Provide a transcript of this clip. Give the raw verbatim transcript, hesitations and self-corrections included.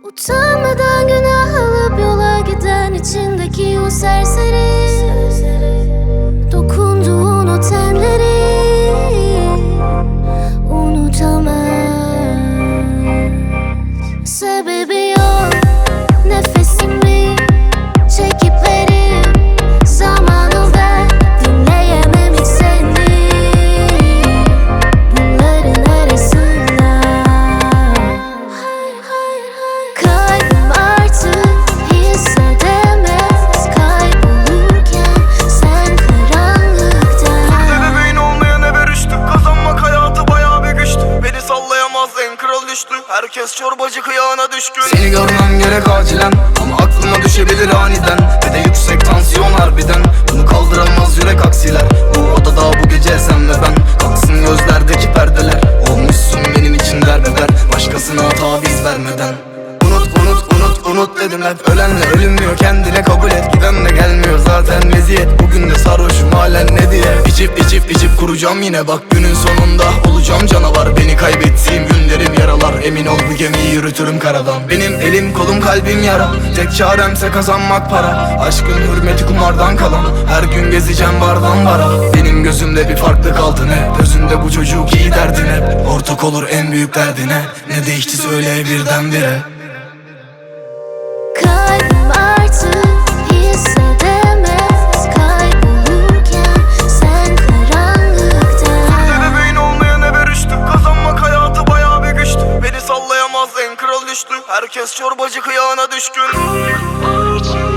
Utanmadan günah alıp yola giden içindeki o serseri, dokunduğun o tenleri unutamaz. Sebebi yok, nefesimi çekip verip zamanı ver, dinleyemem hiç seni bunların arasında. Kalbim artık hissedemez kaybolurken sen karanlıkta. Bebeğin olmayan eve rüştü, kazanmak hayatı bayağı bir güçtü. Beni sallayamaz en kral düştü, herkes çorbacı kıyağına düşkün. Seni görmem gerek acilen ama aklıma düşebilir aniden. Ve de yüksek tansiyon harbiden, bunu kaldıramaz yürek aksiler. Bu odada bu gece sen ve ben, kalksın gözlerdeki perdeler. Olmuşsun benim için derbeder, başkasına taviz vermeden. Unut unut unut unut dedim hep, ölenle ölünmüyor, kendine kabul et. Giden de gelmiyor zaten meziyet, bugün de sarhoşum halen ne diye. İçip içip içip kuracağım yine, bak günün sonunda olacağım canavar. Beni kaybettiğim günlerim yaralar, emin ol bu gemiyi yürütürüm karadan. Benim elim kolum kalbim yara, tek çaremse kazanmak para. Aşkın hürmeti kumardan kalan, her gün gezeceğim bardan bara. Benim gözümde bir farklı kaldı ne, gözünde bu çocuk iyi derdin hep. Ortak olur en büyük derdine, ne değişti söyle birdenbire. Kalbim artık hissedemez kaybolurken sen karanlıkta. Bebeğin olmayan eve rüştü, kazanmak hayatı bayağı bir güçtü. Beni sallayamaz en kral düştü, herkes çorbacı kıyağına düşkün.